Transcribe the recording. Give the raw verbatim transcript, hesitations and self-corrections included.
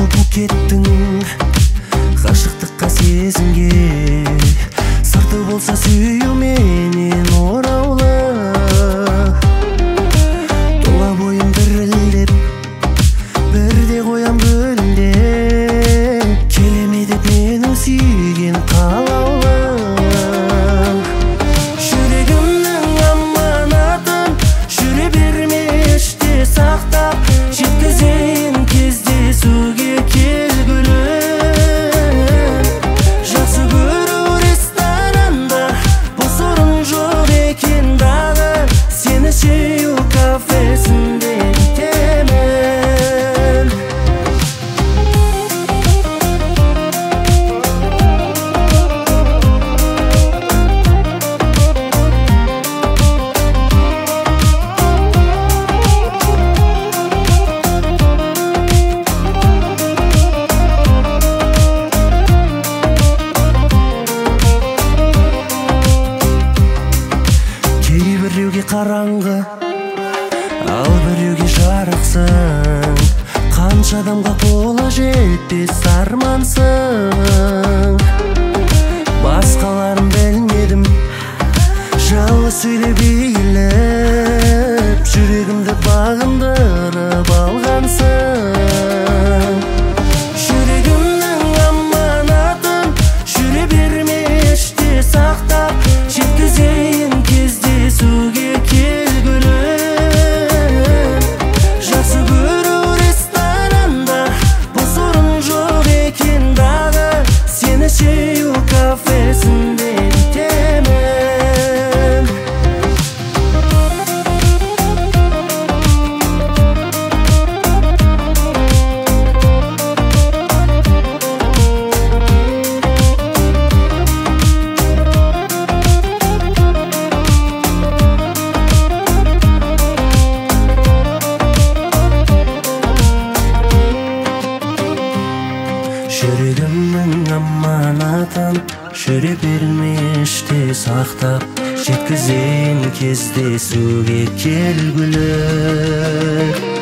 букеттің ғашықтыққа сезімге сырты болса сүю менен ораулы. Тұла бойым дірілдеп бірде қоям гүлдеп, келеме деп менің сүйген қалаулым. Жүрегімнің аманатын жүре берме іште сақтап, жеткізейін кездесуге келгүлім. Жақсы көру ресторанда бос орын жоқ екен дағы, сені сүйу кафесінде итемін. Біреуге қараңғы, ал біреуге жарықсың. Қанша адамға қолы жетпес армансың. Басқаларын білмедім, жалғыз сөйлеп иіліп, жүрегімді бағындырып алғансың. Жүрегімнің аманатын жүре берме іште сақтап, жеткізейін кездесуге келгүлім. Жақсы көру ресторанда бос орын жоқ екен дағы, сені сүйу кафесінде итемін. Жүрегімнің аманатын жүре берме іште сақтап, жеткізейін кездесуге келгүлім.